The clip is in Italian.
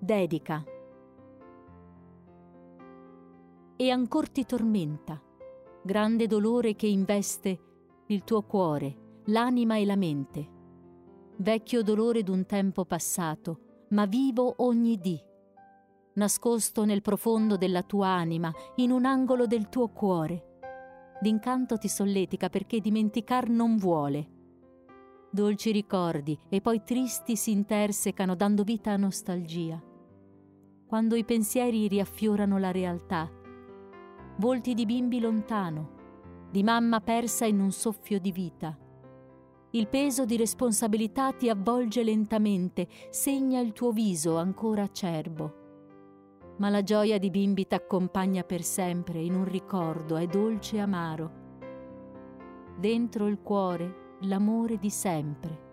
Dedica. E ancor ti tormenta, grande dolore che investe il tuo cuore, l'anima e la mente. Vecchio dolore d'un tempo passato, ma vivo ogni dì, nascosto nel profondo della tua anima, in un angolo del tuo cuore. D'incanto ti solletica perché dimenticar non vuole. Dolci ricordi e poi tristi si intersecano dando vita a nostalgia. Quando i pensieri riaffiorano la realtà, volti di bimbi lontano, di mamma persa in un soffio di vita. Il peso di responsabilità ti avvolge lentamente, segna il tuo viso ancora acerbo. Ma la gioia di bimbi t'accompagna per sempre in un ricordo, è dolce e amaro. Dentro il cuore l'amore di sempre.